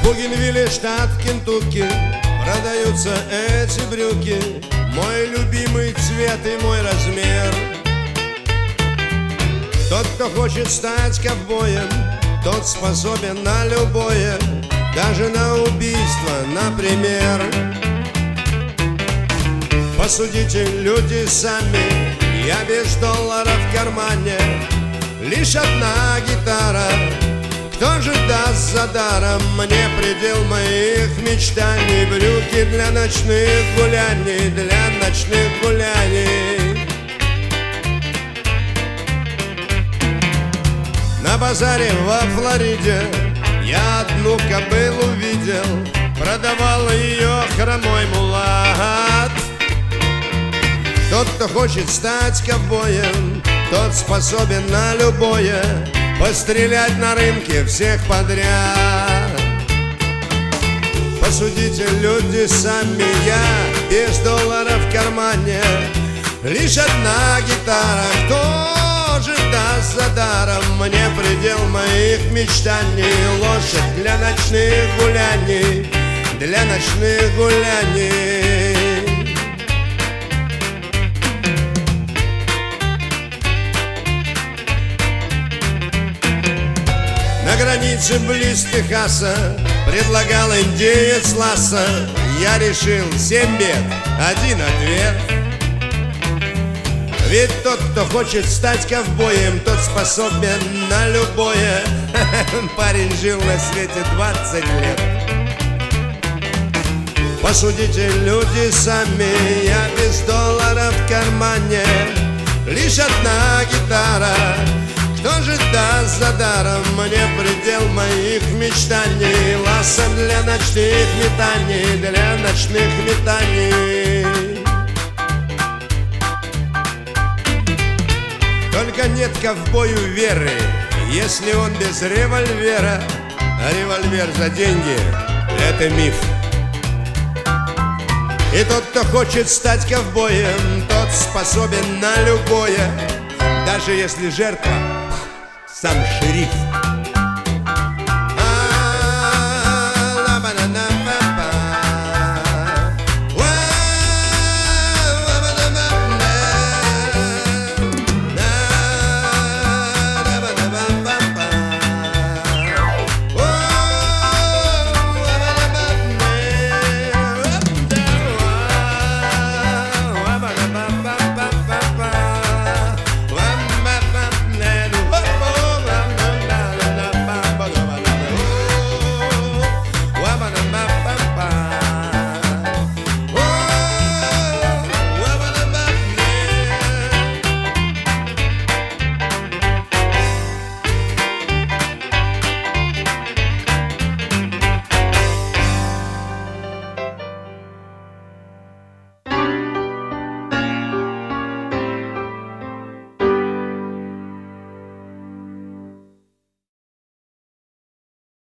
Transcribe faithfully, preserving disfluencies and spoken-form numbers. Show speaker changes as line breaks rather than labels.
Бугенвилле, штат Кентукки, продаются эти брюки. Мой любимый цвет и мой размер. Тот, кто хочет стать ковбоем, тот способен на любое, даже на убийство, например. Посудите, люди, сами, я без доллара в кармане, лишь одна гитара. Кто же даст за даром мне предел моих мечтаний? Брюки для ночных гуляний, для ночных гуляний. На базаре во Флориде я одну кобылу видел, продавал ее хромой мулат. Тот, кто хочет стать ковбоем, тот способен на любое, пострелять на рынке всех подряд. Посудите, люди, сами, я без доллара в кармане, лишь одна гитара. Кто же даст за даром мне предел моих мечтаний? Лошадь для ночных гуляний, для ночных гуляний. На границе близ Техаса предлагал индеец Ласса. Я решил семь бед, один ответ. Ведь тот, кто хочет стать ковбоем, тот способен на любое. Парень жил на свете двадцать лет. Посудите, люди, сами, я без доллара в кармане, лишь одна гитара. Кто же даст за даром мне предел моих мечтаний? Ласса для ночных метаний, для ночных метаний. Только нет ковбою веры, если он без револьвера. А револьвер за деньги — это миф. И тот, кто хочет стать ковбоем, тот способен на любое, даже если жертва сам шериф.